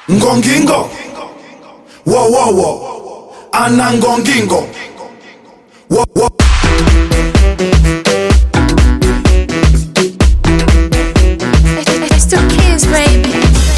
Ngongingo, wo wo wo, anangongingo, wo wo. It's the kids, baby.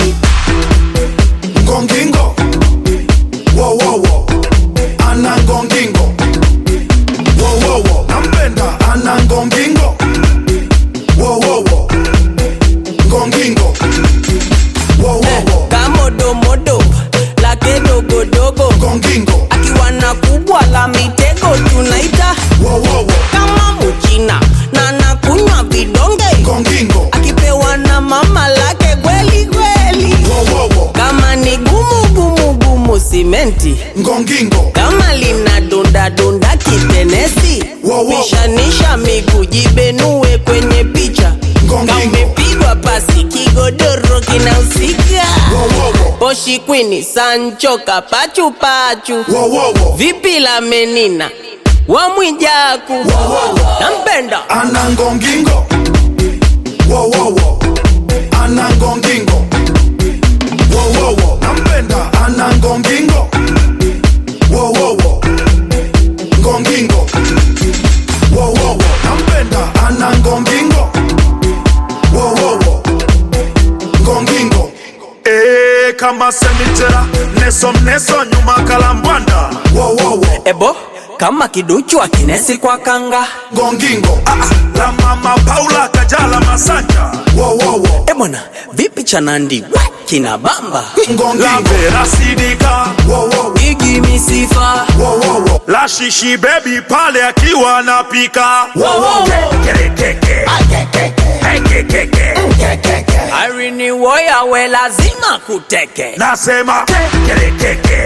Ngongingo, wo wo wo, anangongingo, wo wo wo. Nampenda anangongingo, wo wo wo, ngongingo, wo wo wo. Kamodo modo, la que dogo dogo. Ngongingo, Akiwana kubwa la mitego tunaita wo wo wo. kama mchina na nakunywa vidonge. Ngongingo, Akipewa na mama lake kweli kweli. wo wo wo. Kama ni gumu gumu gumu simenti. Ngongingo, Kama lina dunda dunda kitenesi. Wow, wow. Pishanisha miguu jibenue kwenye picha. Ngongingo. Kamepigwa pasi kigodoro kinahusika. wo wo wo, Poshi Queen Sancho kapachu pachu. wo wo wo. Vipi la menina wa Mwijaku. Nampenda Anangongingo, wo wo wo, anangongingo, wo wo wo. Nampenda anangongingo, wo wo wo, ngongingo, wo wo wo. Nampenda anangongingo, wo wo wo, ngongingo. Kama semitera neso nyuma kalambwanda wo wo wo, ebo kama kiduchu akinesi kwa kanga. ngongingo, la mama Paula Kajala Masanja wo wo wo, Ebona vipi chanandi kina bamba. la ngongingo, Vera Sidika wo wo wo, Igi misifa wo wo wo, la Shishi Baby pale akiwa anapika Kekeke Kekeke Irene Woya we lazima kuteke. nasema Kekeke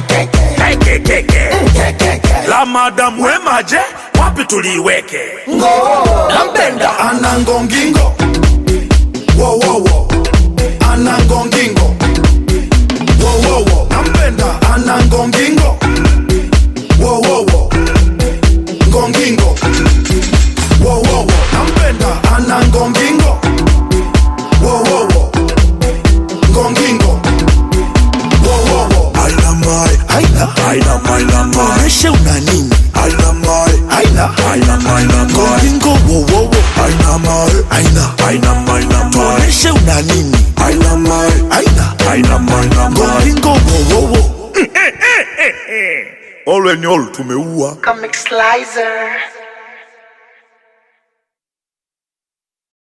la Madam Wema je wapi tuliweke Nampenda anangongingo, wo wo wo, anangongingo, wo wo wo. Nampenda anangongingo, wo wo wo, ngongingo, wo wo wo. Nampenda anangongingo, wo wo wo, ngongingo, wo wo wo. Aina mai, aina mai. Onesha una nini? Aina mai, aina mai. Ngongingo wo wo wo. Aina mai, aina. Onesha una nini? Aina mai, aina mai. Ngongingo wo wo wo. All when all tumeua Comic Slicer.